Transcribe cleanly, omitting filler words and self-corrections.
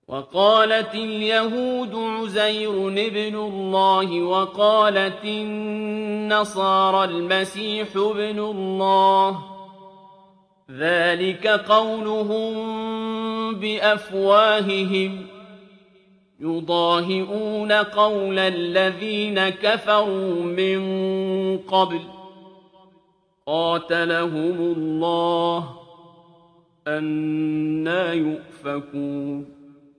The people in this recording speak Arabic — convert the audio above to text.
وقالت اليهود عزير ابن الله وقالت النصارى المسيح ابن الله ذلك قولهم بأفواههم يضاهئون قول الذين كفروا من قبل قاتلهم الله أنى يؤفكون